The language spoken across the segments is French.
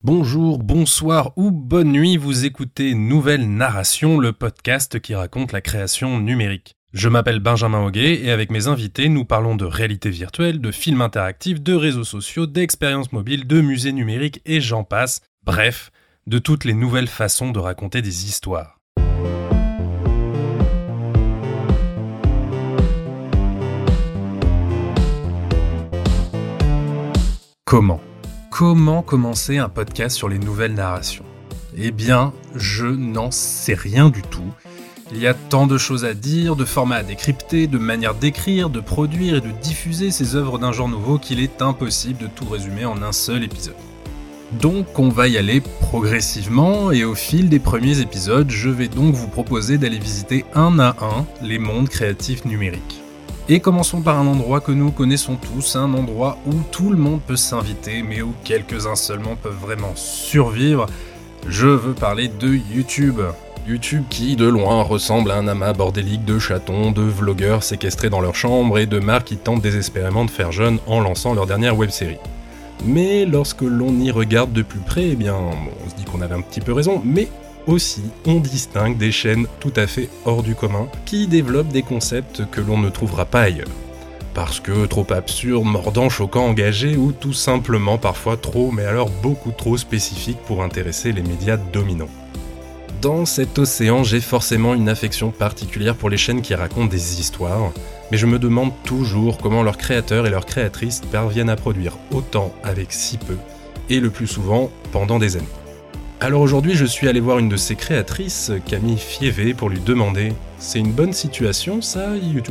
Bonjour, bonsoir ou bonne nuit, vous écoutez Nouvelle Narration, le podcast qui raconte la création numérique. Je m'appelle Benjamin Auguet et avec mes invités, nous parlons de réalité virtuelle, de films interactifs, de réseaux sociaux, d'expériences mobiles, de musées numériques et j'en passe. Bref, de toutes les nouvelles façons de raconter des histoires. Comment commencer un podcast sur les nouvelles narrations ? Eh bien, je n'en sais rien du tout. Il y a tant de choses à dire, de formats à décrypter, de manières d'écrire, de produire et de diffuser ces œuvres d'un genre nouveau qu'il est impossible de tout résumer en un seul épisode. Donc on va y aller progressivement et au fil des premiers épisodes, je vais donc vous proposer d'aller visiter un à un les mondes créatifs numériques. Et commençons par un endroit que nous connaissons tous, un endroit où tout le monde peut s'inviter, mais où quelques-uns seulement peuvent vraiment survivre. Je veux parler de YouTube. YouTube qui, de loin, ressemble à un amas bordélique de chatons, de vlogueurs séquestrés dans leur chambre et de marques qui tentent désespérément de faire jeune en lançant leur dernière web-série. Mais lorsque l'on y regarde de plus près, on se dit qu'on avait un petit peu raison, mais aussi, on distingue des chaînes tout à fait hors du commun qui développent des concepts que l'on ne trouvera pas ailleurs. Parce que trop absurde, mordant, choquant, engagé ou tout simplement parfois trop, mais alors beaucoup trop spécifique pour intéresser les médias dominants. Dans cet océan, j'ai forcément une affection particulière pour les chaînes qui racontent des histoires, mais je me demande toujours comment leurs créateurs et leurs créatrices parviennent à produire autant avec si peu, et le plus souvent pendant des années. Alors aujourd'hui, je suis allé voir une de ses créatrices, Camille Fievé, pour lui demander « C'est une bonne situation, ça, youtubeuse ?»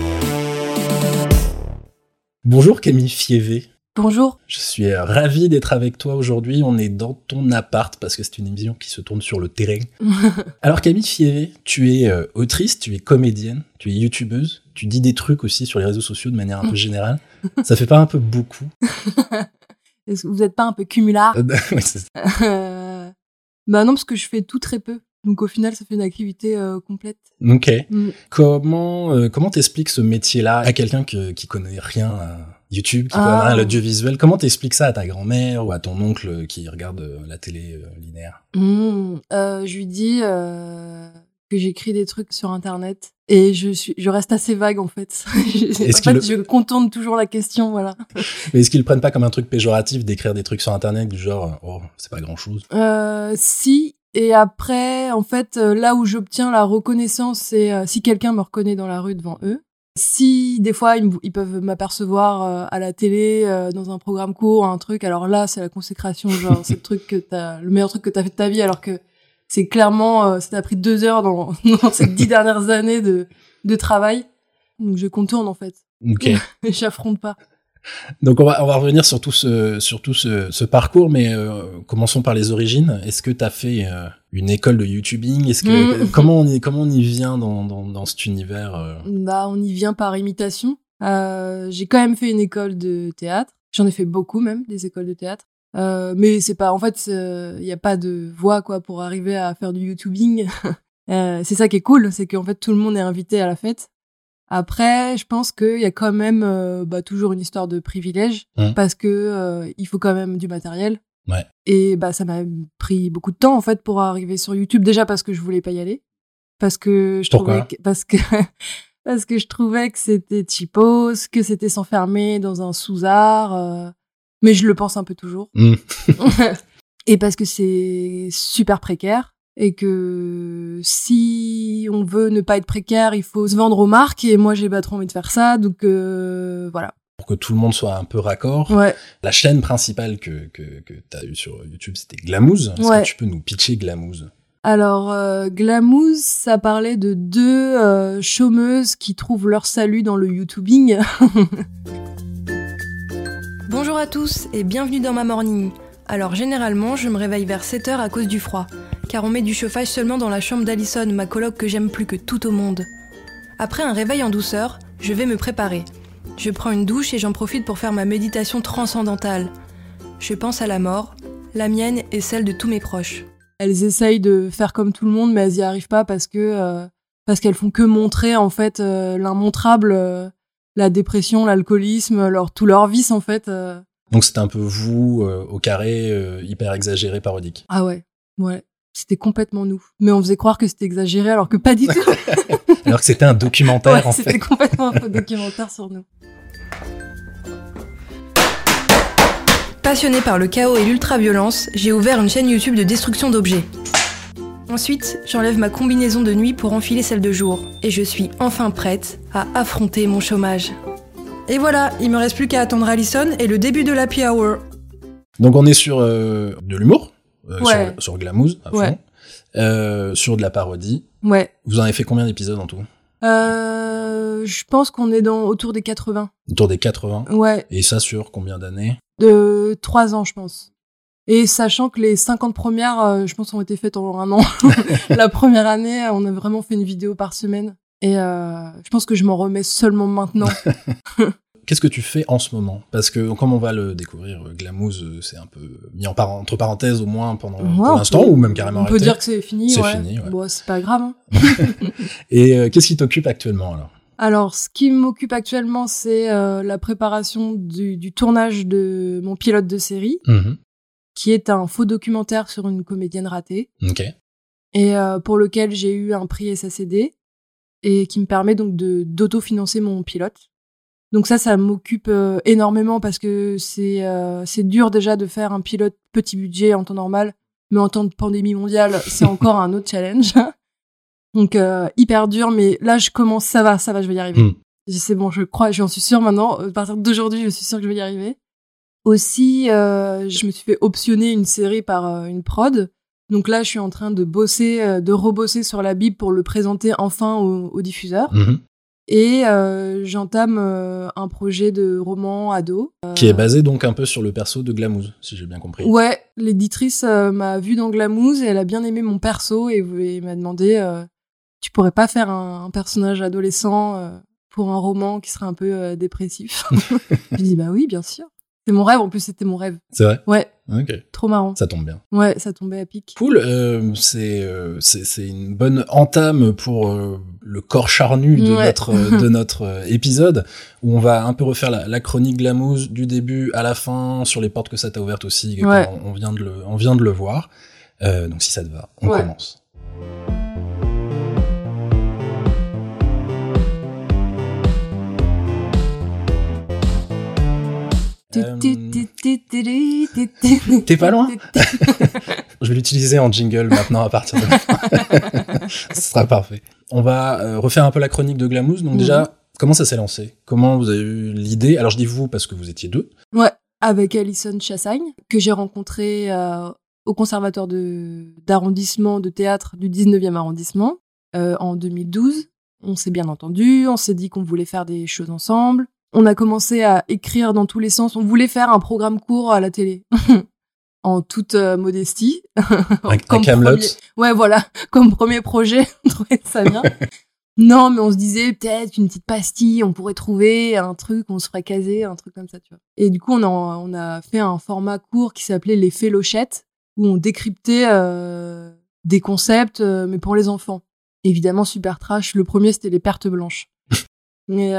Bonjour Camille Fievé. Bonjour. Je suis ravi d'être avec toi aujourd'hui. On est dans ton appart parce que c'est une émission qui se tourne sur le terrain. Alors Camille Fievé, tu es autrice, tu es comédienne, tu es youtubeuse, tu dis des trucs aussi sur les réseaux sociaux de manière un peu générale. Ça fait pas un peu beaucoup ? Est-ce que vous n'êtes pas un peu cumulard ? Oui, c'est ça. Bah non, parce que je fais tout très peu. Donc au final, ça fait une activité complète. Ok. Comment t'expliques ce métier-là à quelqu'un qui connaît rien à YouTube, qui connaît rien à l'audiovisuel ? Comment t'expliques ça à ta grand-mère ou à ton oncle qui regarde la télé linéaire ? Je lui dis que j'écris des trucs sur Internet et je reste assez vague en fait. Je contourne toujours la question, voilà. Mais est-ce qu'ils le prennent pas comme un truc péjoratif d'écrire des trucs sur Internet du genre oh c'est pas grand-chose ? Si. Et après, en fait, là où j'obtiens la reconnaissance, c'est si quelqu'un me reconnaît dans la rue devant eux. Si, des fois, ils peuvent m'apercevoir à la télé, dans un programme court, un truc, alors là, c'est la consécration, genre, c'est le meilleur truc que t'as fait de ta vie, alors que c'est clairement, ça t'a pris 2 heures dans ces 10 dernières années de travail. Donc, je contourne, en fait. Ok. Et j'affronte pas. Donc on va revenir sur tout ce parcours, mais commençons par les origines. Est-ce que t'as fait une école de YouTubing ? Est-ce que comment on y vient dans cet univers Bah on y vient par imitation. J'ai quand même fait une école de théâtre. J'en ai fait beaucoup même des écoles de théâtre. Mais c'est pas, en fait, il y a pas de voie quoi pour arriver à faire du YouTubing. C'est ça qui est cool, c'est qu'en fait tout le monde est invité à la fête. Après, je pense qu'il y a quand même toujours une histoire de privilège parce que il faut quand même du matériel. Ouais. Et ça m'a pris beaucoup de temps en fait pour arriver sur YouTube, déjà parce que je voulais pas y aller, parce que je trouvais que c'était cheapos, que c'était s'enfermer dans un sous-art, mais je le pense un peu toujours. Et parce que c'est super précaire. Et que si on veut ne pas être précaire, il faut se vendre aux marques, et moi j'ai pas trop envie de faire ça, donc voilà. Pour que tout le monde soit un peu raccord, ouais. La chaîne principale que t'as eue sur YouTube, c'était Glamouze. Est-ce que tu peux nous pitcher Glamouze ? Alors Glamouze, ça parlait de 2 chômeuses qui trouvent leur salut dans le YouTubing. Bonjour à tous et bienvenue dans ma morning. Alors généralement, je me réveille vers 7h à cause du froid, car on met du chauffage seulement dans la chambre d'Alison, ma coloc que j'aime plus que tout au monde. Après un réveil en douceur, je vais me préparer. Je prends une douche et j'en profite pour faire ma méditation transcendantale. Je pense à la mort, la mienne et celle de tous mes proches. Elles essayent de faire comme tout le monde, mais elles y arrivent pas parce qu'elles font que montrer en fait l'immontrable, la dépression, l'alcoolisme, tout leur vice en fait. Donc c'était un peu vous, au carré, hyper exagéré, parodique. Ah ouais. C'était complètement nous. Mais on faisait croire que c'était exagéré alors que pas du tout. Alors que c'était un documentaire, en fait. C'était complètement un faux documentaire sur nous. Passionnée par le chaos et l'ultra-violence, j'ai ouvert une chaîne YouTube de destruction d'objets. Ensuite, j'enlève ma combinaison de nuit pour enfiler celle de jour. Et je suis enfin prête à affronter mon chômage. Et voilà, il me reste plus qu'à attendre Alison et le début de l'Happy Hour. Donc on est sur de l'humour, Ouais. sur Glamouze, à fond. Ouais. Sur de la parodie. Ouais. Vous en avez fait combien d'épisodes en tout ? Je pense qu'on est autour des 80. Autour des 80. Ouais. Et ça sur combien d'années ? De 3 ans, je pense. Et sachant que les 50 premières, je pense, ont été faites en 1 an. La première année, on a vraiment fait une vidéo par semaine. Et je pense que je m'en remets seulement maintenant. Qu'est-ce que tu fais en ce moment ? Parce que, comme on va le découvrir, Glamouze, c'est un peu mis entre parenthèses, au moins, pour l'instant, ou même carrément arrêté. On peut dire que c'est fini, C'est ouais. fini, ouais. Bon, c'est pas grave, hein. Et qu'est-ce qui t'occupe actuellement, alors ? Alors, ce qui m'occupe actuellement, c'est la préparation du tournage de mon pilote de série, qui est un faux documentaire sur une comédienne ratée. Ok. Et pour lequel j'ai eu un prix SACD, et qui me permet donc d'autofinancer mon pilote. Donc ça m'occupe énormément parce que c'est dur déjà de faire un pilote petit budget en temps normal, mais en temps de pandémie mondiale, c'est encore un autre challenge. Donc hyper dur, mais là ça va, je vais y arriver. C'est bon, j'en suis sûre maintenant. À partir d'aujourd'hui, je suis sûre que je vais y arriver. Aussi, je me suis fait optionner une série par une prod. Donc là, je suis en train de rebosser sur la Bible pour le présenter enfin au diffuseur. Et j'entame un projet de roman ado. Qui est basé donc un peu sur le perso de Glamouze, si j'ai bien compris. Ouais, l'éditrice m'a vu dans Glamouze et elle a bien aimé mon perso et m'a demandé tu pourrais pas faire un personnage adolescent pour un roman qui serait un peu dépressif. J'ai dit bah oui, bien sûr. C'est mon rêve, en plus c'était mon rêve. C'est vrai ? Ouais. Ok. Trop marrant. Ça tombe bien. Ouais, ça tombait à pic. Cool. C'est une bonne entame pour le corps charnu de notre épisode, où on va un peu refaire la chronique Glamouze du début à la fin, sur les portes que ça t'a ouvertes aussi. Ouais. On vient de le voir. Donc si ça te va, on commence. T'es pas loin. Je vais l'utiliser en jingle maintenant à partir de là. Ce sera parfait. On va refaire un peu la chronique de Glamouze. Donc déjà, comment ça s'est lancé ? Comment vous avez eu l'idée ? Alors je dis vous parce que vous étiez 2. Ouais, avec Alison Chassagne, que j'ai rencontrée au conservatoire d'arrondissement de théâtre du 19e arrondissement en 2012. On s'est bien entendu, on s'est dit qu'on voulait faire des choses ensemble. On a commencé à écrire dans tous les sens. On voulait faire un programme court à la télé. En toute modestie. Un Kaamelott. Ouais, voilà. Comme premier projet, on trouvait ça bien. Non, mais on se disait peut-être une petite pastille, on pourrait trouver un truc, on se ferait caser, un truc comme ça, tu vois. Et du coup, on a fait un format court qui s'appelait Les Félochettes, où on décryptait des concepts, mais pour les enfants. Évidemment, super trash. Le premier, c'était les pertes blanches. Mais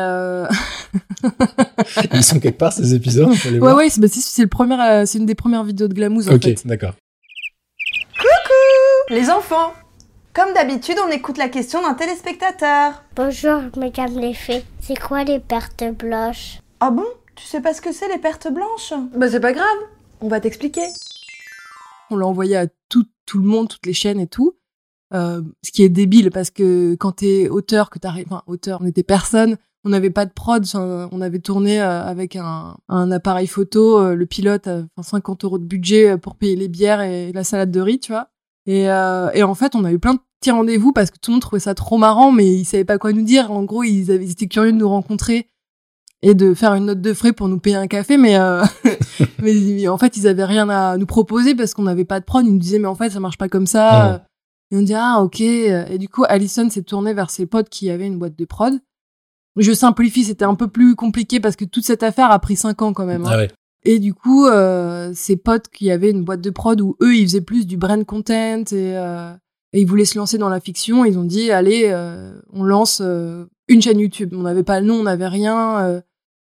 Ils sont quelque part, ces épisodes, on peut les voir. Ouais, c'est une des premières vidéos de Glamouze, en fait. Ok, d'accord. Coucou les enfants. Comme d'habitude, on écoute la question d'un téléspectateur. Bonjour, mesdames les fées. C'est quoi les pertes blanches ? Ah bon ? Tu sais pas ce que c'est les pertes blanches ? Bah c'est pas grave, on va t'expliquer. On l'a envoyé à tout le monde, toutes les chaînes et tout. Ce qui est débile parce que quand t'es auteur, on était personne, on n'avait pas de prod, on avait tourné avec un appareil photo, le pilote, 50 € de budget pour payer les bières et la salade de riz, tu vois. Et en fait, on a eu plein de petits rendez-vous parce que tout le monde trouvait ça trop marrant, mais ils savaient pas quoi nous dire. En gros, ils étaient curieux de nous rencontrer et de faire une note de frais pour nous payer un café, mais en fait, ils avaient rien à nous proposer parce qu'on n'avait pas de prod. Ils nous disaient, mais en fait, ça marche pas comme ça. Et on dit, ah, ok. Et du coup, Alison s'est tournée vers ses potes qui avaient une boîte de prod. Je simplifie, c'était un peu plus compliqué parce que toute cette affaire a pris 5 ans quand même. Hein. Ah ouais. Et du coup, ses potes qui avaient une boîte de prod où eux, ils faisaient plus du brand content et ils voulaient se lancer dans la fiction, ils ont dit, allez, on lance une chaîne YouTube. On n'avait pas le nom, on n'avait rien.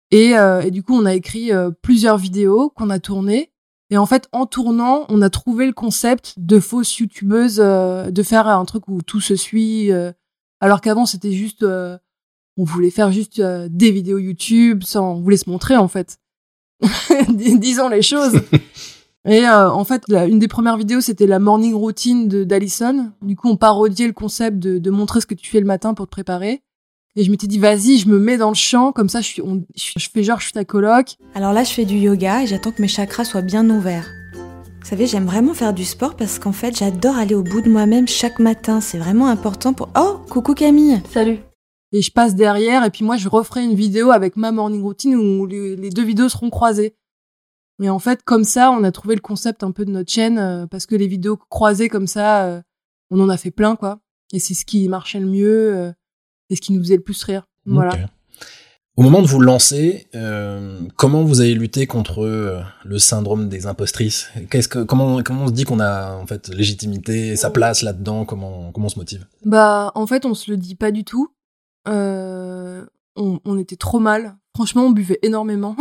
Et du coup, on a écrit plusieurs vidéos qu'on a tournées. Et en fait, en tournant, on a trouvé le concept de fausses youtubeuses, de faire un truc où tout se suit. Alors qu'avant, c'était juste, on voulait faire juste des vidéos YouTube, on voulait se montrer en fait. Disons les choses. Et en fait, une des premières vidéos, c'était la morning routine d'Alison. Du coup, on parodiait le concept de montrer ce que tu fais le matin pour te préparer. Et je m'étais dit, vas-y, je me mets dans le champ, comme ça, je fais genre, je suis ta coloc. Alors là, je fais du yoga et j'attends que mes chakras soient bien ouverts. Vous savez, j'aime vraiment faire du sport parce qu'en fait, j'adore aller au bout de moi-même chaque matin. C'est vraiment important pour... Oh, coucou Camille. Salut. Et je passe derrière, et puis moi, je referai une vidéo avec ma morning routine où les deux vidéos seront croisées. Et en fait, comme ça, on a trouvé le concept un peu de notre chaîne, parce que les vidéos croisées comme ça, on en a fait plein, quoi. Et c'est ce qui marchait le mieux, et ce qui nous faisait le plus rire. Voilà. Okay. Au moment de vous lancer, comment vous avez lutté contre le syndrome des impostrices ? Comment on se dit qu'on a en fait légitimité, sa place là-dedans ? Comment on se motive ? Bah, en fait, on se le dit pas du tout. On était trop mal. Franchement, on buvait énormément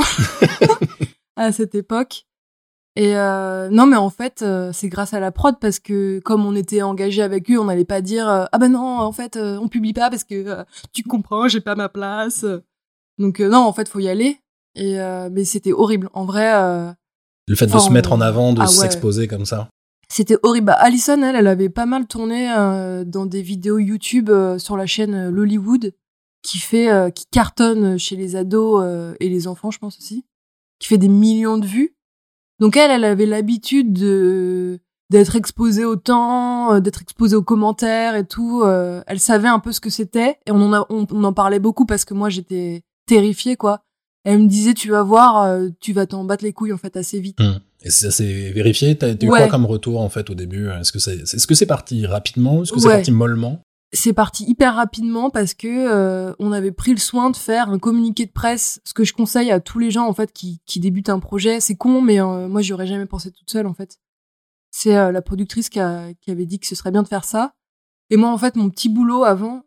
à cette époque. Et non, mais en fait, c'est grâce à la prod parce que comme on était engagé avec eux, on n'allait pas dire ah ben non, en fait, on publie pas parce que tu comprends, j'ai pas ma place. Donc non, en fait, faut y aller. Et mais c'était horrible. En vrai. Le fait de se mettre en avant, de s'exposer comme ça. C'était horrible. Bah, Alison, elle avait pas mal tourné dans des vidéos YouTube sur la chaîne Lollywood, qui cartonne chez les ados et les enfants, je pense aussi, qui fait des millions de vues. Donc elle avait l'habitude d'être exposée autant, d'être exposée aux commentaires et tout. Elle savait un peu ce que c'était et on en parlait beaucoup parce que moi j'étais terrifiée, quoi. Elle me disait, tu vas voir, tu vas t'en battre les couilles en fait assez vite. Et ça s'est vérifié. T'as eu quoi comme retour en fait au début ? Est-ce que c'est parti rapidement ? Est-ce que c'est parti mollement ? C'est parti hyper rapidement parce que on avait pris le soin de faire un communiqué de presse. Ce que je conseille à tous les gens en fait qui débutent un projet, c'est con, mais moi j'y aurais jamais pensé toute seule en fait. C'est la productrice qui avait dit que ce serait bien de faire ça. Et moi en fait mon petit boulot avant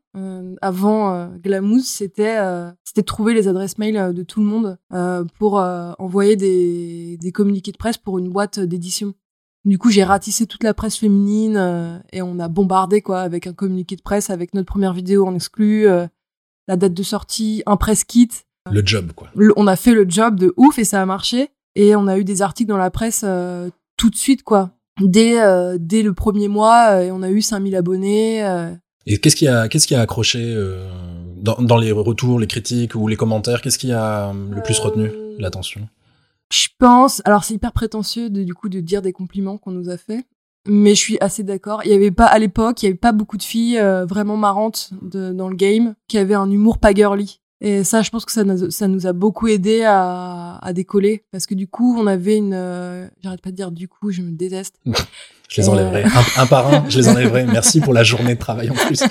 Glamouze, c'était de trouver les adresses mail de tout le monde pour envoyer des communiqués de presse pour une boîte d'édition. Du coup, j'ai ratissé toute la presse féminine et on a bombardé quoi avec un communiqué de presse avec notre première vidéo en exclu, la date de sortie, un press kit. Le job quoi. On a fait le job de ouf et ça a marché et on a eu des articles dans la presse tout de suite quoi. Dès le premier mois et on a eu 5000 abonnés. Et qu'est-ce qui a accroché dans les retours, les critiques ou les commentaires ? Qu'est-ce qui a le plus retenu l'attention ? Je pense, alors c'est hyper prétentieux de dire des compliments qu'on nous a fait, mais je suis assez d'accord. À l'époque, il y avait pas beaucoup de filles vraiment marrantes dans le game qui avaient un humour pas girly. Et ça, je pense que ça nous a beaucoup aidé à décoller parce que du coup, on avait j'arrête pas de dire du coup, je me déteste. Je les enlèverai un par un, je les enlèverai. Merci pour la journée de travail en plus.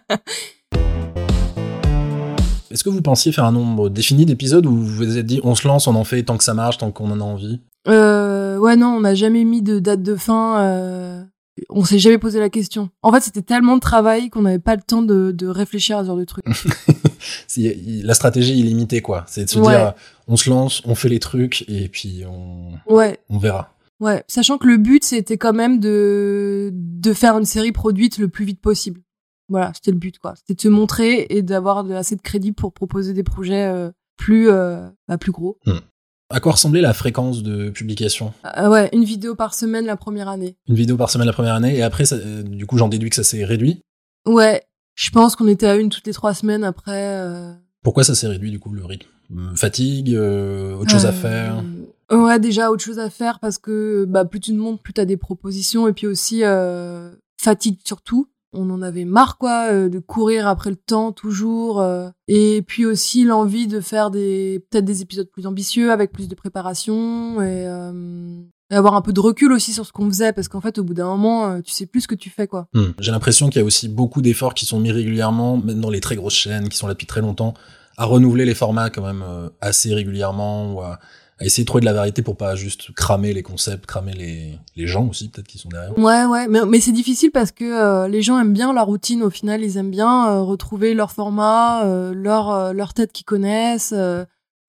Est-ce que vous pensiez faire un nombre défini d'épisodes ou vous vous êtes dit on se lance, on en fait tant que ça marche, tant qu'on en a envie ? Ouais, non, on n'a jamais mis de date de fin. On s'est jamais posé la question. En fait, c'était tellement de travail qu'on n'avait pas le temps de réfléchir à ce genre de trucs. La stratégie est limitée, quoi. C'est de se dire on se lance, on fait les trucs et puis on verra. Ouais, sachant que le but c'était quand même de faire une série produite le plus vite possible. Voilà, c'était le but, quoi. C'était de se montrer et d'avoir assez de crédit pour proposer des projets plus gros. À quoi ressemblait la fréquence de publication ? Ouais, une vidéo par semaine la première année. Une vidéo par semaine la première année, et après, du coup, j'en déduis que ça s'est réduit ? Ouais, je pense qu'on était à une toutes les 3 semaines après. Pourquoi ça s'est réduit, du coup, le rythme ? Fatigue, autre chose à faire ? Ouais, déjà, autre chose à faire, parce que plus tu te montes, plus t'as des propositions, et puis aussi fatigue surtout. On en avait marre, quoi, de courir après le temps, toujours. Et puis aussi l'envie de faire peut-être des épisodes plus ambitieux, avec plus de préparation, et avoir un peu de recul aussi sur ce qu'on faisait, parce qu'en fait, au bout d'un moment, tu sais plus ce que tu fais, quoi. J'ai l'impression qu'il y a aussi beaucoup d'efforts qui sont mis régulièrement, même dans les très grosses chaînes, qui sont là depuis très longtemps, à renouveler les formats quand même assez régulièrement, ou à essayer de trouver de la variété pour pas juste cramer les concepts, cramer les gens aussi peut-être qui sont derrière. Ouais, mais c'est difficile parce que les gens aiment bien la routine au final, ils aiment bien retrouver leur format, leur tête qu'ils connaissent,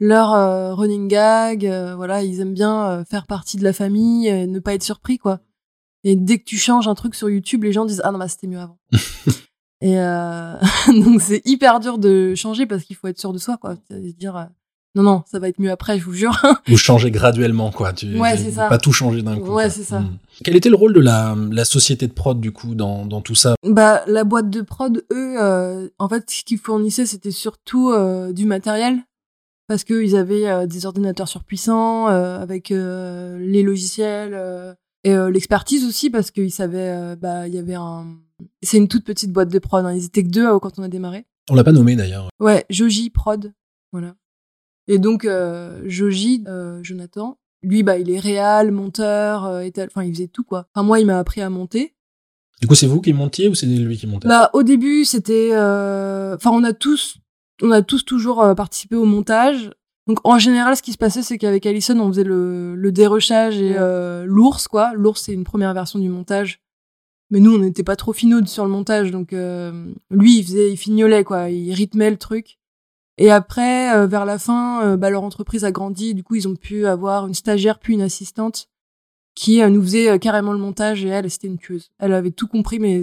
leur running gag, voilà, ils aiment bien faire partie de la famille, ne pas être surpris, quoi. Et dès que tu changes un truc sur YouTube, les gens disent « Ah non, bah c'était mieux avant ». Et donc c'est hyper dur de changer parce qu'il faut être sûr de soi, quoi. Dire non, ça va être mieux après, je vous jure. Ou changer graduellement, quoi. Ouais, c'est ça. Pas tout changer d'un coup. Ouais, quoi. c'est ça. Quel était le rôle de la société de prod, du coup, dans tout ça? Bah, la boîte de prod, eux, en fait, ce qu'ils fournissaient, c'était surtout du matériel. Parce qu'ils avaient des ordinateurs surpuissants, avec les logiciels, et l'expertise aussi, parce qu'ils savaient, il y avait c'est une toute petite boîte de prod, hein. Ils étaient que 2 quand on a démarré. On l'a pas nommé, d'ailleurs. Ouais, Joji Prod, voilà. Et donc, Joji, Jonathan, lui, il est réal, monteur, enfin, il faisait tout, quoi. Enfin, moi, il m'a appris à monter. Du coup, c'est vous qui montiez ou c'est lui qui montait? Au début, c'était, enfin, on a tous toujours participé au montage. Donc, en général, ce qui se passait, c'est qu'avec Alison, on faisait le dérochage et l'ours, quoi. L'ours, c'est une première version du montage. Mais nous, on n'était pas trop finaudes sur le montage. Donc, lui, il fignolait, quoi. Il rythmait le truc. Et après, vers la fin, leur entreprise a grandi. Du coup, ils ont pu avoir une stagiaire puis une assistante qui nous faisait carrément le montage. Et elle, c'était une tueuse. Elle avait tout compris, mais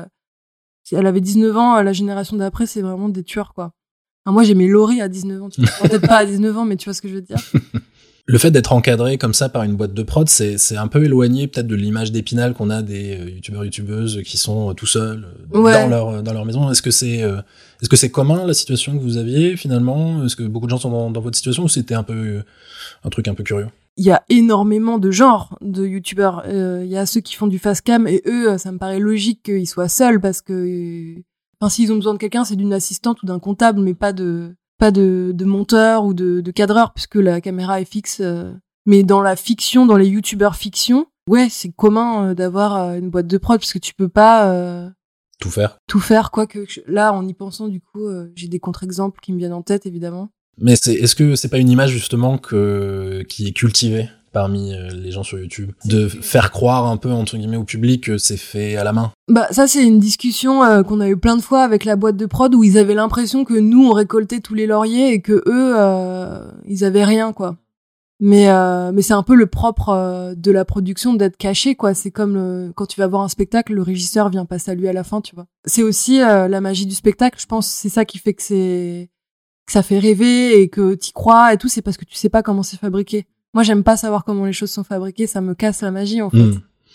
elle avait 19 ans. La génération d'après, c'est vraiment des tueurs, quoi. Enfin, moi, j'aimais Laurie à 19 ans. Peut-être pas à 19 ans, mais tu vois ce que je veux dire. Le fait d'être encadré comme ça par une boîte de prod, c'est un peu éloigné peut-être de l'image d'Épinal qu'on a des youtubeurs/youtubeuses qui sont tout seuls dans leur maison. Est-ce que c'est commun la situation que vous aviez finalement? Est-ce que beaucoup de gens sont dans votre situation ou c'était un truc un peu curieux? Il y a énormément de genres de youtubeurs. Il y a ceux qui font du fast cam et eux, ça me paraît logique qu'ils soient seuls parce que s'ils ont besoin de quelqu'un, c'est d'une assistante ou d'un comptable, mais pas de monteur ou de cadreur, puisque la caméra est fixe. Mais dans la fiction, dans les youtubeurs fiction, ouais, c'est commun d'avoir une boîte de prod, parce que tu peux pas tout faire. Tout faire, quoi que là, en y pensant, du coup, j'ai des contre-exemples qui me viennent en tête, évidemment. Mais est-ce que c'est pas une image justement qui est cultivée parmi les gens sur YouTube, de faire croire un peu entre guillemets au public que c'est fait à la main? Ça c'est une discussion qu'on a eu plein de fois avec la boîte de prod où ils avaient l'impression que nous on récoltait tous les lauriers et que eux ils avaient rien, quoi. Mais c'est un peu le propre de la production d'être caché, quoi. C'est comme quand tu vas voir un spectacle, le régisseur vient pas saluer à la fin, tu vois. C'est aussi la magie du spectacle, je pense. C'est ça qui fait que ça fait rêver et que t'y crois et tout. C'est parce que tu sais pas comment c'est fabriqué. Moi, j'aime pas savoir comment les choses sont fabriquées, ça me casse la magie, en fait.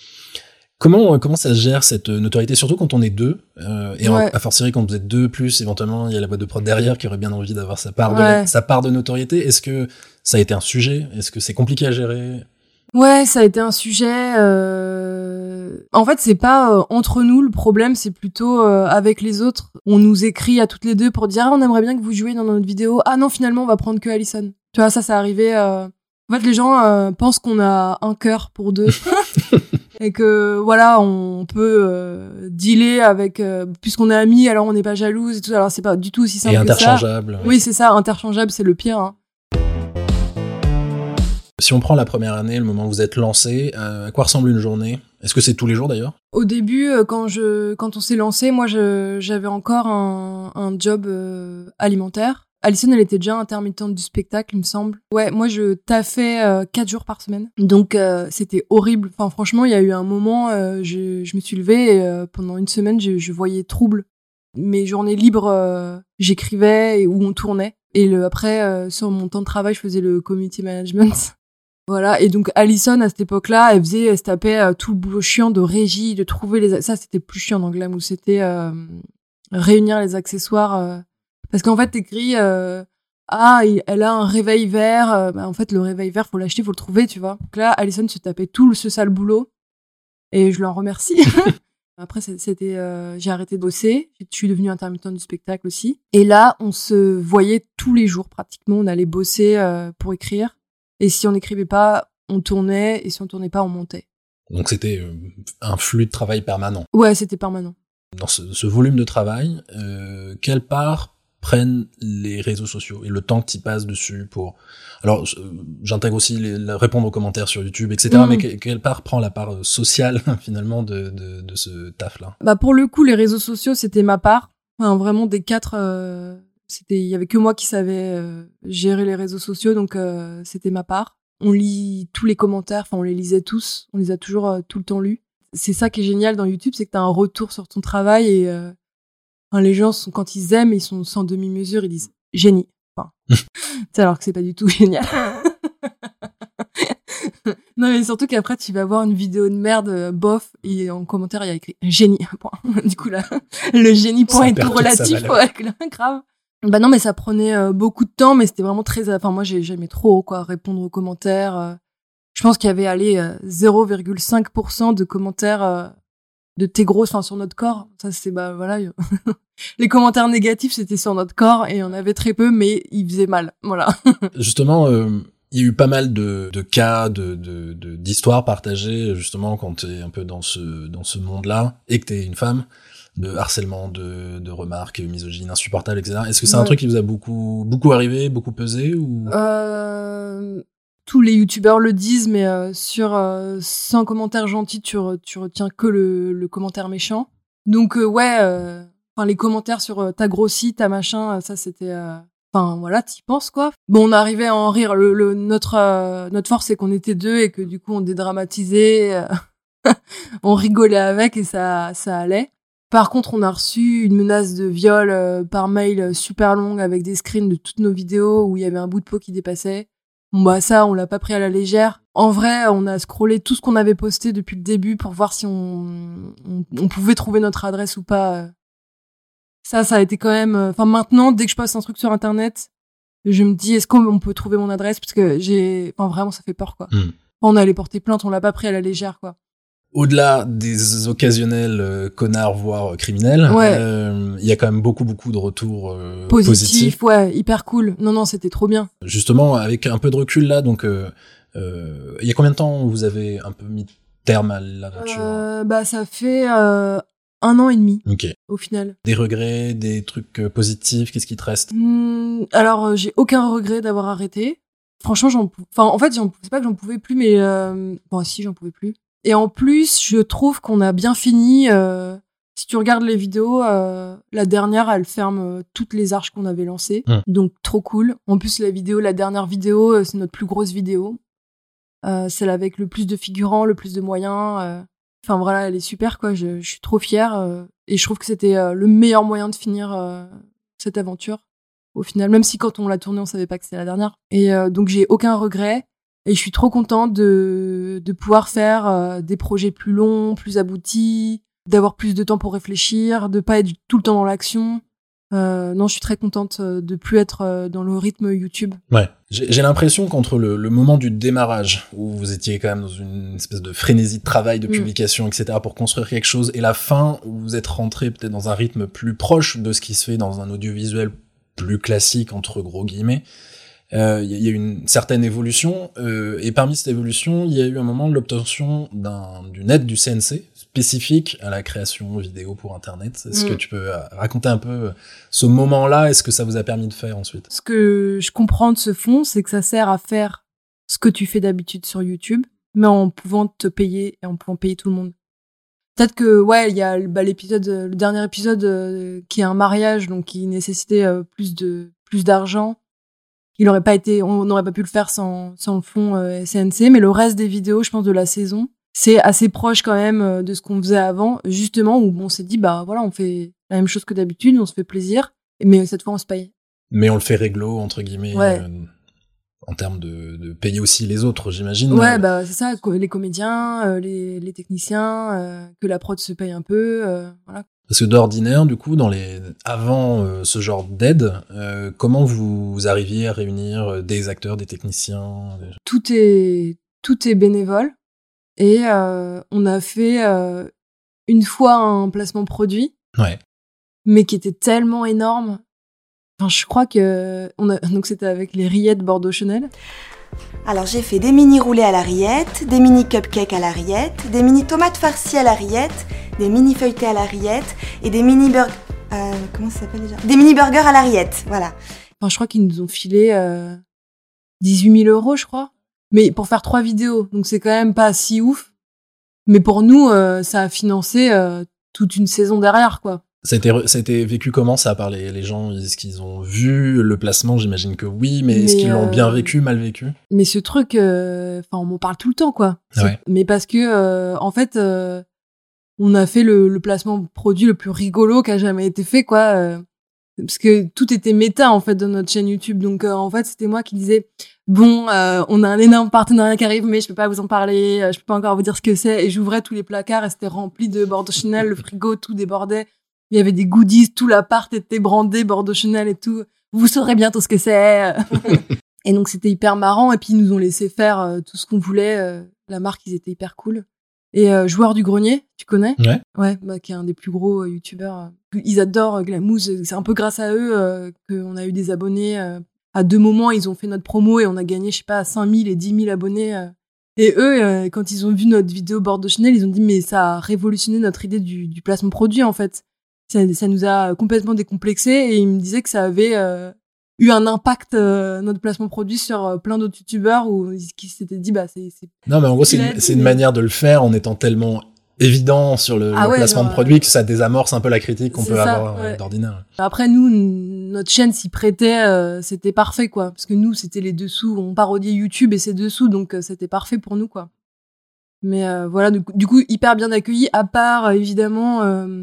Comment ça se gère, cette notoriété, surtout quand on est 2, et ouais. à fortiori quand vous êtes 2, plus éventuellement il y a la boîte de prod derrière qui aurait bien envie d'avoir sa part de notoriété. Est-ce que ça a été un sujet? Est-ce que c'est compliqué à gérer? Ouais, ça a été un sujet. En fait, c'est pas entre nous le problème, c'est plutôt avec les autres. On nous écrit à toutes les deux pour dire on aimerait bien que vous jouiez dans notre vidéo. Ah non, finalement on va prendre que Alison. Tu vois, ça arrivait. En fait, les gens pensent qu'on a un cœur pour 2 et que voilà, on peut dealer avec puisqu'on est amis, alors on n'est pas jalouse et tout. Alors c'est pas du tout aussi simple que ça. Et interchangeable. Oui, c'est ça, interchangeable, c'est le pire. Hein. Si on prend la première année, le moment où vous êtes lancé, à quoi ressemble une journée? Est-ce que c'est tous les jours d'ailleurs? Au début, quand on s'est lancé, moi j'avais encore un job alimentaire. Alison, elle était déjà intermittente du spectacle, il me semble. Ouais, moi, je taffais 4 jours par semaine. Donc, c'était horrible. Enfin, franchement, il y a eu un moment, je me suis levée et pendant une semaine, je voyais trouble. Mes journées libres, j'écrivais où on tournait. Et après, sur mon temps de travail, je faisais le community management. Voilà. Et donc, Alison, à cette époque-là, elle se tapait tout le boulot chiant de régie, de trouver ça, c'était plus chiant dans Glam, où c'était réunir les accessoires. Parce qu'en fait, t'écris elle a un réveil vert. En fait, le réveil vert, faut l'acheter, faut le trouver, tu vois. Donc là, Alison se tapait tout ce sale boulot et je l'en remercie. Après, j'ai arrêté de bosser. Je suis devenue intermittente du spectacle aussi. Et là, on se voyait tous les jours pratiquement. On allait bosser pour écrire. Et si on n'écrivait pas, on tournait. Et si on tournait pas, on montait. Donc c'était un flux de travail permanent. Ouais, c'était permanent. Dans ce volume de travail, quelle part prennent les réseaux sociaux et le temps que tu passes dessus pour... Alors, j'intègre aussi répondre aux commentaires sur YouTube, etc. Mais quelle part prend la part sociale, finalement, de ce taf-là? Pour le coup, les réseaux sociaux, c'était ma part. Enfin, vraiment, des 4, il y avait que moi qui savais gérer les réseaux sociaux, donc c'était ma part. On lit tous les commentaires, enfin on les lisait tous, on les a toujours tout le temps lus. C'est ça qui est génial dans YouTube, c'est que t'as un retour sur ton travail et les gens quand ils aiment, ils sont sans demi-mesure, ils disent génie. Enfin, alors que c'est pas du tout génial. Non mais surtout qu'après tu vas voir une vidéo de merde bof et en commentaire il y a écrit génie. Du coup là, le génie point est tout relatif, ouais, grave. Bah non mais ça prenait beaucoup de temps, mais c'était vraiment très. Enfin moi j'aimais trop quoi répondre aux commentaires. Je pense qu'il y avait 0,5% de commentaires de t'es grosse, enfin sur notre corps. Ça c'est voilà. Les commentaires négatifs c'était sur notre corps et on avait très peu, mais ils faisaient mal. Voilà. Justement. Il y a eu pas mal de cas, d'histoires partagées, justement, quand t'es un peu dans ce monde-là, et que t'es une femme, de harcèlement, de remarques misogynes, insupportables, etc. Est-ce que c'est un truc qui vous a beaucoup arrivé, beaucoup pesé, ou? Tous les youtubeurs le disent, mais sur 100 commentaires gentils, tu retiens que le commentaire méchant. Donc, les commentaires sur t'as grossi, t'as machin, ça c'était... Enfin voilà, t'y penses quoi. Bon, on arrivait à en rire. Notre force c'est qu'on était deux et que du coup on dédramatisait, on rigolait avec et ça allait. Par contre, on a reçu une menace de viol par mail super longue avec des screens de toutes nos vidéos où il y avait un bout de peau qui dépassait. Bon ça, on l'a pas pris à la légère. En vrai, on a scrollé tout ce qu'on avait posté depuis le début pour voir si on pouvait trouver notre adresse ou pas. Ça a été quand même... maintenant, dès que je poste un truc sur Internet, je me dis, est-ce qu'on peut trouver mon adresse? Parce que vraiment, ça fait peur, quoi. On allait porter plainte, on l'a pas pris à la légère, quoi. Au-delà des occasionnels connards, voire criminels, il y a quand même beaucoup de retours positifs. Ouais, hyper cool. Non, c'était trop bien. Justement, avec un peu de recul, là, donc... il y a combien de temps vous avez un peu mis terme à l'aventure? Ça fait... 1 an et demi, au final. Des regrets, des trucs positifs, qu'est-ce qui te reste? Alors, j'ai aucun regret d'avoir arrêté. Franchement, c'est pas que j'en pouvais plus, mais si, j'en pouvais plus. Et en plus, je trouve qu'on a bien fini. Si tu regardes les vidéos, la dernière, elle ferme toutes les arches qu'on avait lancées. Donc, trop cool. En plus, la dernière vidéo, c'est notre plus grosse vidéo. Celle avec le plus de figurants, le plus de moyens. Enfin voilà, elle est super quoi, je suis trop fière et je trouve que c'était le meilleur moyen de finir cette aventure au final, même si quand on l'a tournée on savait pas que c'était la dernière. Et donc j'ai aucun regret et je suis trop contente de pouvoir faire des projets plus longs, plus aboutis, d'avoir plus de temps pour réfléchir, de pas être tout le temps dans l'action. Non, je suis très contente de plus être dans le rythme YouTube. Ouais. J'ai l'impression qu'entre le moment du démarrage, où vous étiez quand même dans une espèce de frénésie de travail, de publication, etc., pour construire quelque chose, et la fin, où vous êtes rentré peut-être dans un rythme plus proche de ce qui se fait dans un audiovisuel plus classique, entre gros guillemets, il y a eu une certaine évolution, et parmi cette évolution, il y a eu un moment de l'obtention d'une aide du CNC, spécifique à la création vidéo pour Internet. Est-ce que tu peux raconter un peu ce moment-là? Est-ce que ça vous a permis de faire ensuite? Ce que je comprends de ce fonds, c'est que ça sert à faire ce que tu fais d'habitude sur YouTube, mais en pouvant te payer et en pouvant payer tout le monde. Peut-être que, il y a le dernier épisode qui est un mariage, donc qui nécessitait plus d'argent. On n'aurait pas pu le faire sans le fonds CNC, mais le reste des vidéos, je pense, de la saison, c'est assez proche quand même de ce qu'on faisait avant, justement, où on s'est dit, on fait la même chose que d'habitude, on se fait plaisir, mais cette fois on se paye. Mais on le fait réglo, entre guillemets, en termes de payer aussi les autres, j'imagine. Ouais, c'est ça, les comédiens, les techniciens, que la prod se paye un peu, voilà. Parce que d'ordinaire, du coup, avant ce genre d'aide, comment vous arriviez à réunir des acteurs, des techniciens? Tout est bénévole. Et on a fait une fois un placement produit, mais qui était tellement énorme. Enfin, je crois que donc c'était avec les rillettes Bordeaux Chanel. Alors j'ai fait des mini roulés à la rillette, des mini cupcakes à la rillette, des mini tomates farcies à la rillette, des mini feuilletés à la rillette et des mini burgers. Comment ça s'appelle déjà ? Des mini burgers à la rillette, voilà. Enfin, je crois qu'ils nous ont filé 18 000 €, je crois. Mais pour faire 3 vidéos, donc c'est quand même pas si ouf. Mais pour nous, ça a financé toute une saison derrière, quoi. Ça a été vécu comment ça par les gens? Est-ce qu'ils ont vu le placement? J'imagine que oui, mais est-ce qu'ils l'ont bien vécu, mal vécu? Mais ce truc, on m'en parle tout le temps, quoi. Ouais. Mais parce que, en fait, on a fait le placement produit le plus rigolo qui a jamais été fait, quoi. Parce que tout était méta, en fait, dans notre chaîne YouTube. Donc, en fait, c'était moi qui disais, bon, on a un énorme partenariat qui arrive, mais je peux pas vous en parler, je peux pas encore vous dire ce que c'est. Et j'ouvrais tous les placards et c'était rempli de Bordeaux Chanel, le frigo, tout débordait. Il y avait des goodies, tout l'appart était brandé Bordeaux Chanel et tout. Vous saurez bientôt ce que c'est. Et donc, c'était hyper marrant. Et puis, ils nous ont laissé faire tout ce qu'on voulait. La marque, ils étaient hyper cool. Et Joueur du Grenier, tu connais? Ouais. Ouais, qui est un des plus gros youtubeurs. Ils adorent Glamouze. C'est un peu grâce à eux qu'on a eu des abonnés. À 2 moments, ils ont fait notre promo et on a gagné, je sais pas, 5000 et 10 000 abonnés. Et eux, quand ils ont vu notre vidéo Bordeaux Chanel, ils ont dit, mais ça a révolutionné notre idée du placement produit, en fait. Ça nous a complètement décomplexés et ils me disaient que ça avait eu un impact, notre placement produit, sur plein d'autres youtubeurs qui s'étaient dit, bah, c'est... Non, mais en gros, c'est une manière de le faire en étant tellement évident sur le placement de produit que ça désamorce un peu la critique qu'on peut avoir d'ordinaire. Après, nous, notre chaîne s'y prêtait, c'était parfait, quoi. Parce que nous, c'était les dessous, on parodiait YouTube et ses dessous, donc c'était parfait pour nous, quoi. Mais voilà, du coup, hyper bien accueilli, à part, évidemment...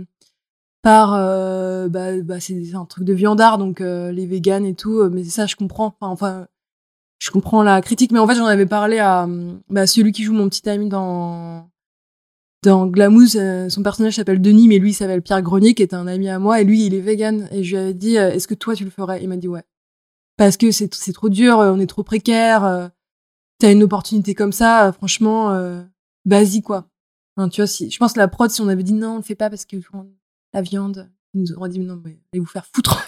c'est un truc de viandard, donc les véganes et tout, mais ça je comprends. Enfin, je comprends la critique, mais en fait j'en avais parlé à celui qui joue mon petit ami dans Glamouze. Son personnage s'appelle Denis, mais lui il s'appelle Pierre Grenier, qui est un ami à moi, et lui il est vegan. Et je lui avais dit, est-ce que toi tu le ferais? Il m'a dit ouais, parce que c'est trop dur, on est trop précaire. T'as une opportunité comme ça, franchement, vas-y quoi. Enfin, tu vois, je pense que la prod, si on avait dit non, on le fait pas parce que la viande, ils nous auraient dit non, mais allez vous faire foutre.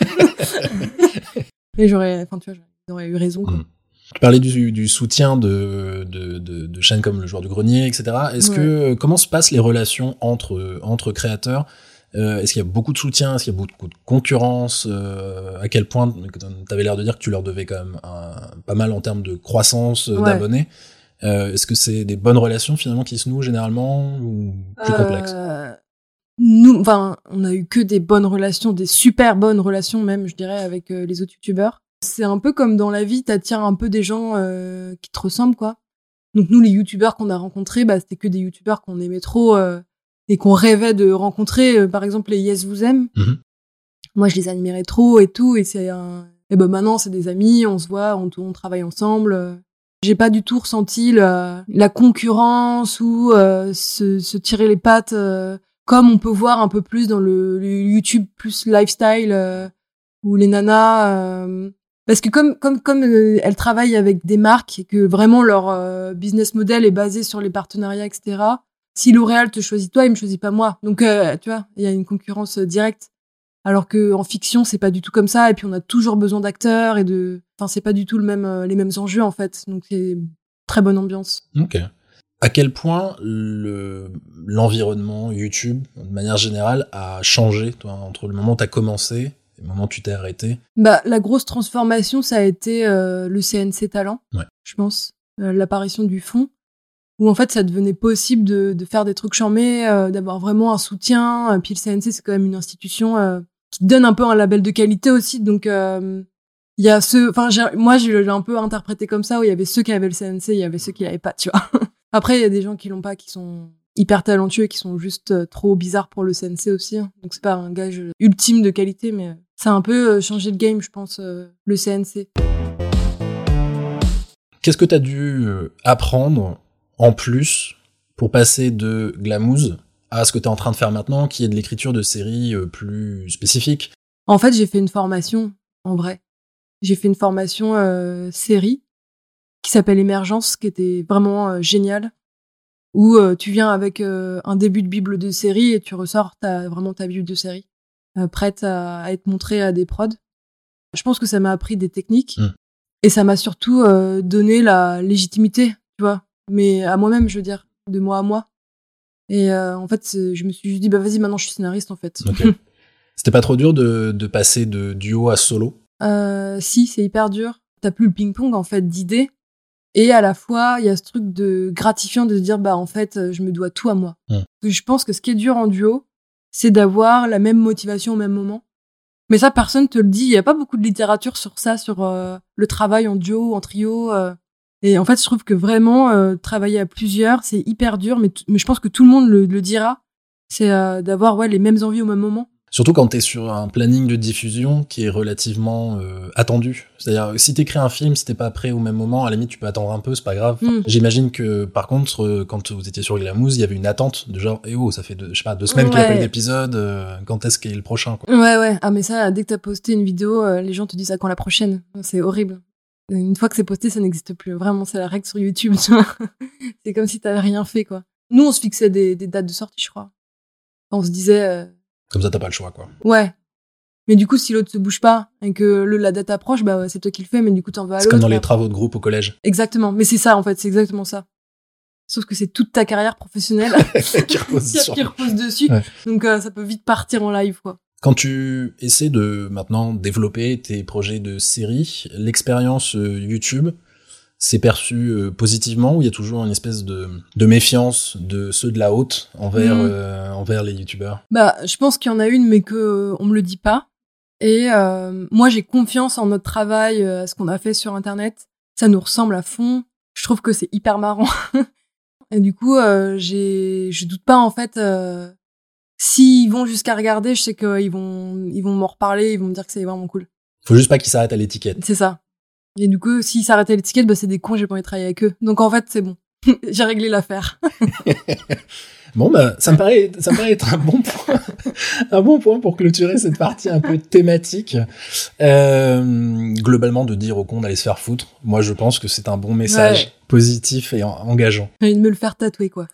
Et j'aurais eu raison, quoi. Tu parlais du soutien de chaînes comme le Joueur du Grenier, etc. Comment se passent les relations entre créateurs? Est-ce qu'il y a beaucoup de soutien? Est-ce qu'il y a beaucoup de concurrence? À quel point t'avais l'air de dire que tu leur devais quand même pas mal en termes de croissance d'abonnés? Est-ce que c'est des bonnes relations finalement qui se nouent généralement ou plus complexes? Nous, on a eu que des bonnes relations, des super bonnes relations même, je dirais, avec les autres youtubeurs. C'est un peu comme dans la vie, t'attires un peu des gens qui te ressemblent, quoi. Donc nous, les youtubeurs qu'on a rencontrés, c'était que des youtubeurs qu'on aimait trop et qu'on rêvait de rencontrer. Par exemple, les Yes Vous Aime. Mm-hmm. Moi, je les admirais trop et tout. Et maintenant, c'est des amis, on se voit, on travaille ensemble. J'ai pas du tout ressenti la concurrence ou se tirer les pattes... comme on peut voir un peu plus dans le YouTube plus lifestyle où les nanas parce que comme elles travaillent avec des marques et que vraiment leur business model est basé sur les partenariats, etc. Si L'Oréal te choisit toi, il me choisit pas moi. Donc tu vois, il y a une concurrence directe. Alors que en fiction, c'est pas du tout comme ça. Et puis on a toujours besoin d'acteurs c'est pas du tout les mêmes enjeux en fait. Donc c'est très bonne ambiance. Ok. À quel point l'environnement YouTube, de manière générale, a changé, toi, entre le moment où t'as commencé et le moment où tu t'es arrêté? La grosse transformation, ça a été le CNC Talent, je pense. L'apparition du fonds, où en fait, ça devenait possible de faire des trucs charmés, d'avoir vraiment un soutien. Puis le CNC, c'est quand même une institution qui te donne un peu un label de qualité aussi. Donc, il y a moi, je l'ai un peu interprété comme ça, où il y avait ceux qui avaient le CNC, il y avait ceux qui l'avaient pas, tu vois. Après, il y a des gens qui l'ont pas, qui sont hyper talentueux et qui sont juste trop bizarres pour le CNC aussi. Donc c'est pas un gage ultime de qualité, mais ça a un peu changé le game, je pense, le CNC. Qu'est-ce que t'as dû apprendre en plus pour passer de Glamouze à ce que t'es en train de faire maintenant, qui est de l'écriture de séries plus spécifiques? En fait, j'ai fait une formation, en vrai. J'ai fait une formation série qui s'appelle Émergence, qui était vraiment génial, où tu viens avec un début de bible de série et tu ressors vraiment ta bible de série, prête à être montrée à des prods. Je pense que ça m'a appris des techniques et ça m'a surtout donné la légitimité, tu vois, mais à moi-même, je veux dire, de moi à moi. Et en fait, je me suis juste dit, vas-y, maintenant je suis scénariste, en fait. Okay. C'était pas trop dur de passer de duo à solo? Si, c'est hyper dur. T'as plus le ping-pong, en fait, d'idées. Et à la fois, il y a ce truc de gratifiant de se dire, en fait, je me dois tout à moi. Je pense que ce qui est dur en duo, c'est d'avoir la même motivation au même moment. Mais ça, personne te le dit. Il y a pas beaucoup de littérature sur ça, sur le travail en duo, en trio. Et en fait, je trouve que vraiment, travailler à plusieurs, c'est hyper dur. Mais je pense que tout le monde le dira. C'est d'avoir les mêmes envies au même moment. Surtout quand t'es sur un planning de diffusion qui est relativement attendu. C'est-à-dire, si t'écris un film, si t'es pas prêt au même moment, à la limite, tu peux attendre un peu, c'est pas grave. J'imagine que, par contre, quand vous étiez sur Glamouze, il y avait une attente de genre, ça fait 2 semaines qu'il n'y a pas eu d'épisode, quand est-ce qu'est le prochain, quoi. Ouais. Ah, mais ça, dès que t'as posté une vidéo, les gens te disent à quand la prochaine. C'est horrible. Une fois que c'est posté, ça n'existe plus. Vraiment, c'est la règle sur YouTube, tu vois. C'est comme si t'avais rien fait, quoi. Nous, on se fixait des dates de sortie, je crois. On se disait... Comme ça, t'as pas le choix, quoi. Ouais. Mais du coup, si l'autre se bouge pas et que la date approche, c'est toi qui le fais, mais du coup, t'en vas à l'autre. C'est comme dans les travaux de groupe au collège. Exactement. Mais c'est ça, en fait. C'est exactement ça. Sauf que c'est toute ta carrière professionnelle qui repose dessus. Ouais. Donc, ça peut vite partir en live, quoi. Quand tu essaies de, maintenant, développer tes projets de série, l'expérience YouTube, c'est perçu positivement ou il y a toujours une espèce de méfiance de ceux de la haute envers les youtubeurs? Je pense qu'il y en a une mais que on me le dit pas. Et moi j'ai confiance en notre travail, à ce qu'on a fait sur internet. Ça nous ressemble à fond. Je trouve que c'est hyper marrant. Et du coup je doute pas en fait s'ils vont jusqu'à regarder, je sais qu'ils vont m'en reparler, ils vont me dire que c'est vraiment cool. Faut juste pas qu'ils s'arrêtent à l'étiquette. C'est ça. Et du coup, s'ils s'arrêtaient à l'étiquette, c'est des cons, j'ai pas envie de travailler avec eux. Donc en fait, c'est bon. J'ai réglé l'affaire. Bon, ça me paraît être un bon point pour clôturer cette partie un peu thématique. Globalement, de dire aux cons d'aller se faire foutre. Moi, je pense que c'est un bon message positif et engageant. J'ai envie de me le faire tatouer, quoi.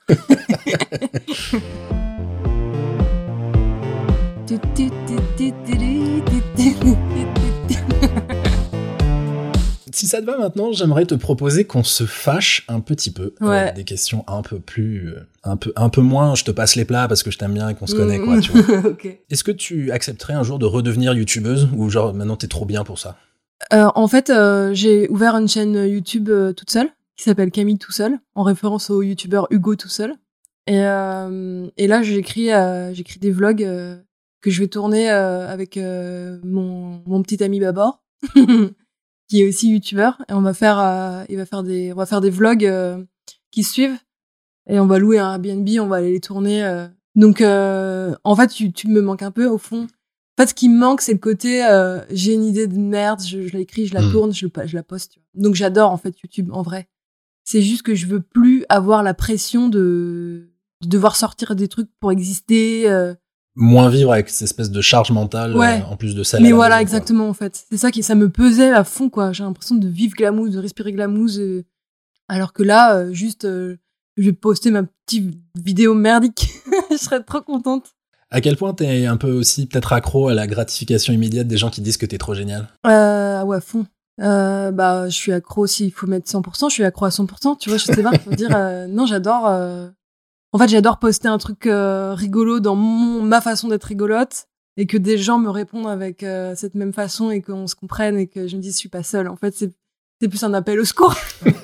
Si ça te va maintenant, j'aimerais te proposer qu'on se fâche un petit peu avec des questions un peu plus, un peu moins. Je te passe les plats parce que je t'aime bien et qu'on se connaît, quoi. Tu vois. Okay. Est-ce que tu accepterais un jour de redevenir youtubeuse ou genre maintenant t'es trop bien pour ça? En fait, j'ai ouvert une chaîne YouTube toute seule qui s'appelle Camille tout seul, en référence au youtubeur Hugo tout seul. Et là, j'écris des vlogs que je vais tourner avec mon petit ami Babor. Qui est aussi youtubeur, et on va faire des vlogs qui suivent, et on va louer un Airbnb, on va aller les tourner. Donc en fait, YouTube me manque un peu au fond. En fait, ce qui me manque, c'est le côté j'ai une idée de merde, je l'écris, je la tourne, je la poste. Tu vois. Donc j'adore en fait YouTube en vrai. C'est juste que je veux plus avoir la pression de devoir sortir des trucs pour exister. Moins vivre avec cette espèce de charge mentale en plus de celle. Mais voilà, maison, exactement, en fait. C'est ça ça me pesait à fond, quoi. J'ai l'impression de vivre Glamouze, de respirer Glamouze, alors que là, juste, je vais poster ma petite vidéo merdique. Je serais trop contente. À quel point t'es un peu aussi peut-être accro à la gratification immédiate des gens qui disent que t'es trop génial? Ouais, à fond. Je suis accro aussi, il faut mettre 100%, je suis accro à 100%, tu vois, je sais pas, faut dire, non, j'adore, en fait, j'adore poster un truc rigolo dans ma façon d'être rigolote et que des gens me répondent avec cette même façon et qu'on se comprenne et que je me dise je suis pas seule. En fait, c'est plus un appel au secours.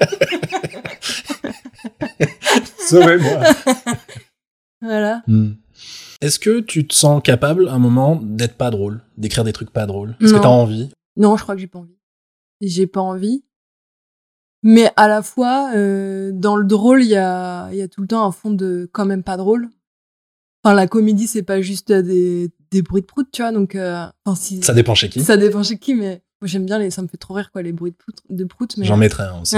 Sauvez-moi. Voilà. Est-ce que tu te sens capable, à un moment, d'être pas drôle, d'écrire des trucs pas drôles? Est-ce que t'as envie? Non, je crois que j'ai pas envie. J'ai pas envie. Mais à la fois, dans le drôle, il y a tout le temps un fond de quand même pas drôle. Enfin, la comédie, c'est pas juste des bruits de prout, tu vois. Donc, si ça dépend chez qui. Ça dépend chez qui, mais moi, j'aime bien ça me fait trop rire, quoi, les bruits de prout. Mais j'en mettrai un aussi.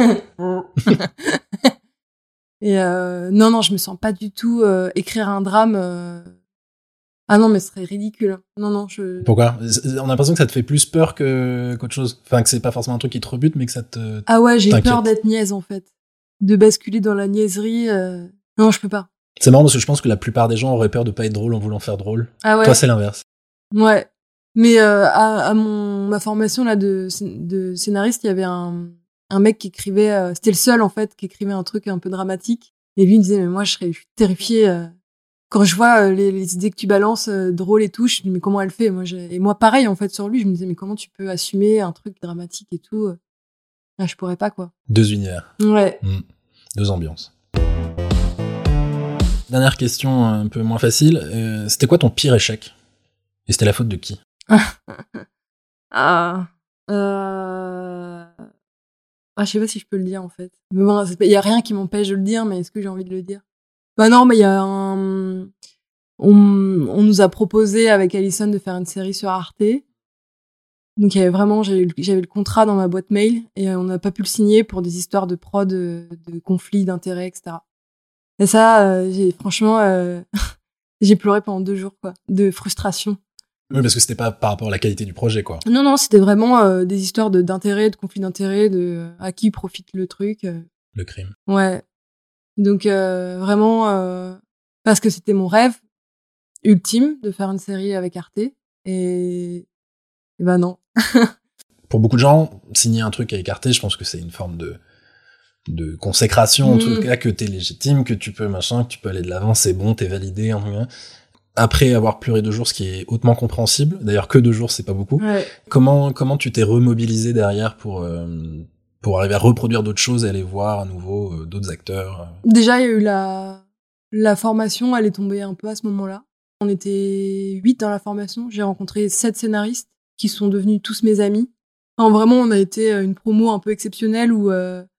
Et non, je me sens pas du tout écrire un drame. Ah non, mais ce serait ridicule. Non, Pourquoi? On a l'impression que ça te fait plus peur qu'autre chose. Enfin, que c'est pas forcément un truc qui te rebute, mais que ça te... Ah ouais, j'ai peur d'être niaise, en fait. De basculer dans la niaiserie. Non, je peux pas. C'est marrant parce que je pense que la plupart des gens auraient peur de pas être drôle en voulant faire drôle. Ah ouais. Toi, c'est l'inverse. Ouais. Mais à ma formation là de scénariste, il y avait un mec qui écrivait... c'était le seul, en fait, qui écrivait un truc un peu dramatique. Et lui, il me disait, mais moi, je suis terrifiée... Quand je vois les idées que tu balances drôles et tout, je me dis mais comment elle fait? Et moi pareil en fait sur lui, je me disais mais comment tu peux assumer un truc dramatique et tout? Là, je pourrais pas, quoi. 2 univers. Ouais. 2 ambiances. Dernière question un peu moins facile. C'était quoi ton pire échec? Et c'était la faute de qui? Je sais pas si je peux le dire, en fait. Mais bon, y a rien qui m'empêche de le dire, mais est-ce que j'ai envie de le dire? Bah non, mais il y a on nous a proposé avec Alison de faire une série sur Arte. Donc il y avait vraiment, j'avais le contrat dans ma boîte mail et on n'a pas pu le signer pour des histoires de prod, de conflits d'intérêts, etc. Et ça, franchement, j'ai pleuré pendant 2 jours, quoi, de frustration. Oui, parce que c'était pas par rapport à la qualité du projet, quoi. Non, c'était vraiment des histoires d'intérêts, de conflits d'intérêts, à qui profite le truc. Le crime. Ouais. Donc vraiment, parce que c'était mon rêve ultime de faire une série avec Arte. Et ben non. Pour beaucoup de gens, signer un truc avec Arte, je pense que c'est une forme de consécration, en tout cas, que t'es légitime, que tu peux que tu peux aller de l'avant, c'est bon, t'es validé, en tout cas. Après avoir pleuré 2 jours, ce qui est hautement compréhensible. D'ailleurs, que 2 jours, c'est pas beaucoup. Ouais. Comment tu t'es remobilisé derrière pour arriver à reproduire d'autres choses et aller voir à nouveau d'autres acteurs? Déjà, il y a eu la formation, elle est tombée un peu à ce moment-là. On était 8 dans la formation. J'ai rencontré 7 scénaristes qui sont devenus tous mes amis. Enfin, vraiment, on a été une promo un peu exceptionnelle où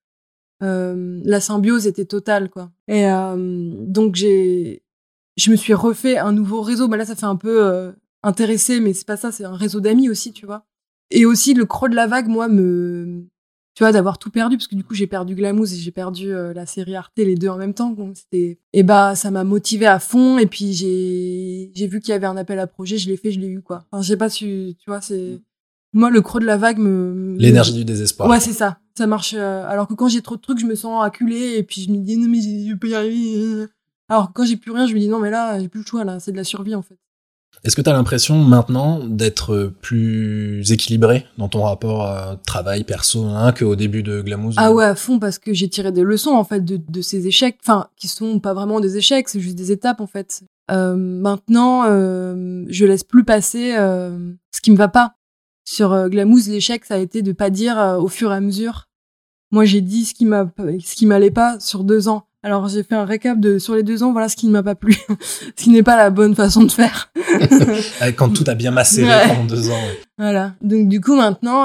la symbiose était totale, quoi. Et donc je me suis refait un nouveau réseau. Bah là, ça fait un peu intéressé, mais c'est pas ça, c'est un réseau d'amis aussi, tu vois. Et aussi, le creux de la vague, moi, tu vois, d'avoir tout perdu, parce que du coup, j'ai perdu Glamouze et j'ai perdu la série Arte, les 2 en même temps. Donc et bah, ça m'a motivée à fond. Et puis, j'ai vu qu'il y avait un appel à projet, je l'ai fait, je l'ai eu, quoi. Enfin, j'ai pas su, tu vois, c'est... Moi, le creux de la vague L'énergie du désespoir. Ouais, c'est ça. Ça marche. Alors que quand j'ai trop de trucs, je me sens acculée et puis je me dis, non, mais je peux y arriver. Alors que quand j'ai plus rien, je me dis, non, mais là, j'ai plus le choix, là. C'est de la survie, en fait. Est-ce que t'as l'impression, maintenant, d'être plus équilibré dans ton rapport travail, perso, qu'au début de Glamouze? Ah ouais, à fond, parce que j'ai tiré des leçons, en fait, de ces échecs. Enfin, qui sont pas vraiment des échecs, c'est juste des étapes, en fait. Maintenant, je laisse plus passer ce qui me va pas. Sur Glamouze, l'échec, ça a été de pas dire au fur et à mesure. Moi, j'ai dit ce qui m'allait pas sur 2 ans. Alors, j'ai fait un récap sur les 2 ans, voilà ce qui ne m'a pas plu. Ce qui n'est pas la bonne façon de faire. Quand tout a bien macéré pendant 2 ans. Ouais. Voilà. Donc, du coup, maintenant,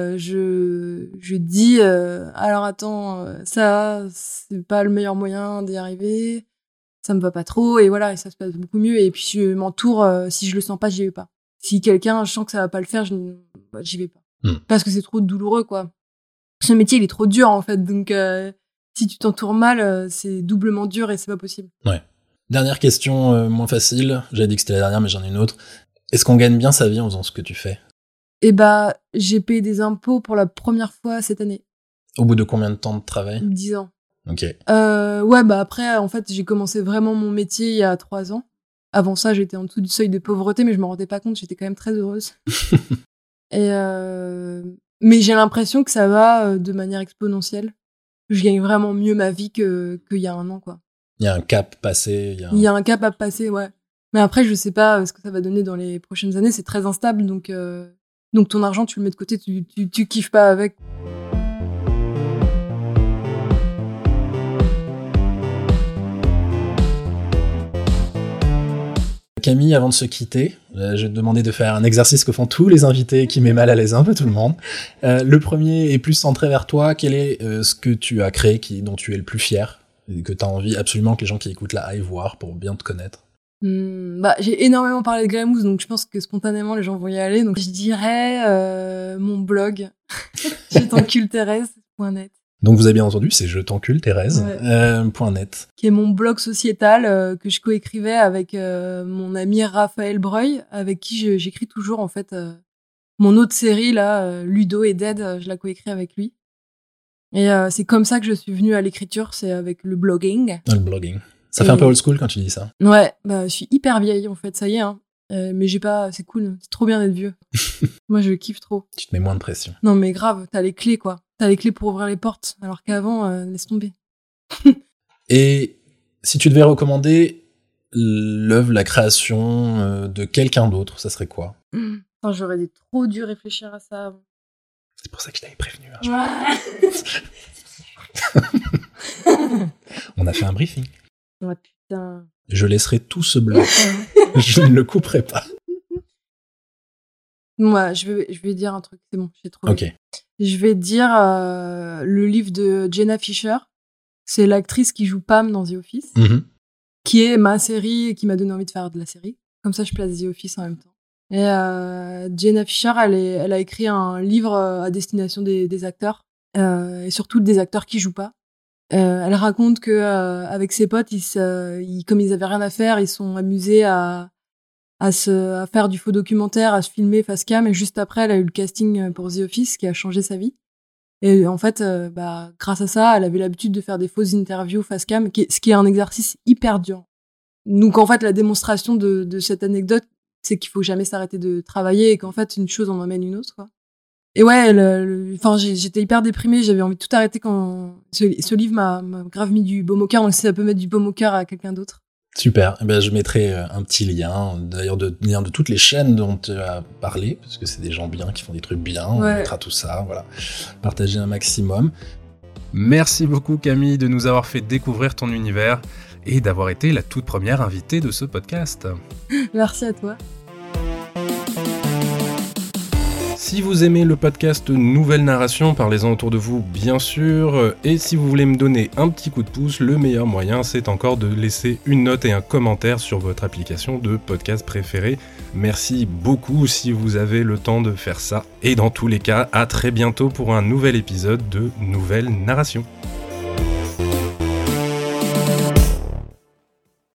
je dis, alors attends, ça, c'est pas le meilleur moyen d'y arriver. Ça me va pas trop. Et voilà, et ça se passe beaucoup mieux. Et puis, je m'entoure, si je le sens pas, j'y vais pas. Si je sens que ça va pas le faire, j'y vais pas. Parce que c'est trop douloureux, quoi. Ce métier, il est trop dur, en fait. Donc, si tu t'entoures mal, c'est doublement dur et c'est pas possible. Ouais. Dernière question, moins facile. J'avais dit que c'était la dernière, mais j'en ai une autre. Est-ce qu'on gagne bien sa vie en faisant ce que tu fais? Eh bah, j'ai payé des impôts pour la première fois cette année. Au bout de combien de temps de travail? 10 ans. Ok. Ouais, bah après, en fait, j'ai commencé vraiment mon métier il y a 3 ans. Avant ça, j'étais en dessous du seuil de pauvreté, mais je me rendais pas compte, j'étais quand même très heureuse. Et mais j'ai l'impression que ça va de manière exponentielle. Je gagne vraiment mieux ma vie qu'il y a 1 an, quoi. Il y a un cap passé. Il y a un cap à passer, ouais. Mais après, je sais pas ce que ça va donner dans les prochaines années. C'est très instable, donc ton argent, tu le mets de côté, tu kiffes pas avec. Camille, avant de se quitter, je vais te demander de faire un exercice que font tous les invités qui met mal à l'aise un peu tout le monde. Le premier est plus centré vers toi. Quel est ce que tu as créé dont tu es le plus fier et que tu as envie absolument que les gens qui écoutent là aillent voir pour bien te connaître? J'ai énormément parlé de Glamouze, donc je pense que spontanément les gens vont y aller. Donc je dirais mon blog, jetenculeThérèse.net. Donc vous avez bien entendu, c'est Je t'encule Thérèse, .net. Qui est mon blog sociétal que je coécrivais avec mon ami Raphaël Breuil, avec qui j'écris toujours en fait mon autre série là, Ludo et Dead, je la coécris avec lui. Et c'est comme ça que je suis venue à l'écriture, c'est avec le blogging. Le blogging. Ça fait un peu old school quand tu dis ça. Ouais, bah je suis hyper vieille en fait, ça y est. Hein. Mais c'est cool, c'est trop bien d'être vieux. Moi je kiffe trop. Tu te mets moins de pression. Non mais grave, t'as les clés quoi. T'as les clés pour ouvrir les portes, alors qu'avant, laisse tomber. Et si tu devais recommander l'œuvre, la création de quelqu'un d'autre, ça serait quoi? J'aurais trop dû réfléchir à ça avant. C'est pour ça que je t'avais prévenu. Hein, On a fait un briefing. Ouais. Putain. Je laisserai tout ce blanc. Je ne le couperai pas. Moi, je vais dire un truc, c'est bon, j'ai trouvé. Ok. Je vais dire le livre de Jenna Fischer. C'est l'actrice qui joue Pam dans The Office, qui est ma série et qui m'a donné envie de faire de la série. Comme ça, je place The Office en même temps. Et Jenna Fischer, elle a écrit un livre à destination des acteurs, et surtout des acteurs qui jouent pas. Elle raconte que avec ses potes, comme ils avaient rien à faire, ils sont amusés à faire du faux documentaire, à se filmer face cam, et juste après, elle a eu le casting pour The Office, qui a changé sa vie. Et en fait, grâce à ça, elle avait l'habitude de faire des fausses interviews face cam, ce qui est un exercice hyper dur. Donc en fait, la démonstration de cette anecdote, c'est qu'il faut jamais s'arrêter de travailler et qu'en fait, une chose en emmène une autre, quoi. Et ouais, j'étais hyper déprimée, j'avais envie de tout arrêter quand ce livre m'a grave mis du baume au cœur, donc si ça peut mettre du baume au cœur à quelqu'un d'autre. Super. Eh ben, je mettrai un petit lien, d'ailleurs, lien de toutes les chaînes dont tu as parlé, parce que c'est des gens bien qui font des trucs bien. On mettra tout ça, voilà. Partagez un maximum. Merci beaucoup, Camille, de nous avoir fait découvrir ton univers et d'avoir été la toute première invitée de ce podcast. Merci à toi. Si vous aimez le podcast Nouvelle Narration, parlez-en autour de vous, bien sûr. Et si vous voulez me donner un petit coup de pouce, le meilleur moyen, c'est encore de laisser une note et un commentaire sur votre application de podcast préférée. Merci beaucoup si vous avez le temps de faire ça. Et dans tous les cas, à très bientôt pour un nouvel épisode de Nouvelle Narration.